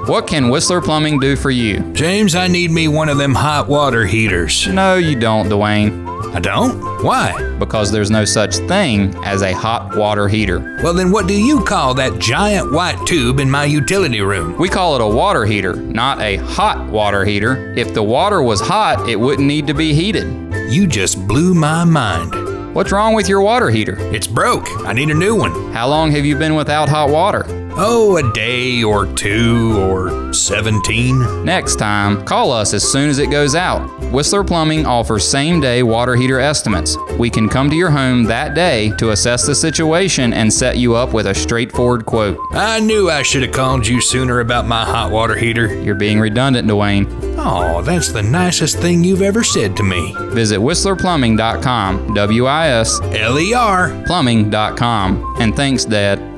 What can Whistler Plumbing do for you? James, I need me one of them hot water heaters. No, you don't, Dwayne. I don't? Why? Because there's no such thing as a hot water heater. Well, then what do you call that giant white tube in my utility room? We call it a water heater, not a hot water heater. If the water was hot, it wouldn't need to be heated. You just blew my mind. What's wrong with your water heater? It's broke. I need a new one. How long have you been without hot water? Oh, a day or 2 or 17. Next time, call us as soon as it goes out. Whistler Plumbing offers same-day water heater estimates. We can come to your home that day to assess the situation and set you up with a straightforward quote. I knew I should have called you sooner about my hot water heater. You're being redundant, Dwayne. Oh, that's the nicest thing you've ever said to me. Visit whistlerplumbing.com, WISLER, Plumbing.com. plumbing.com. And thanks, Dad.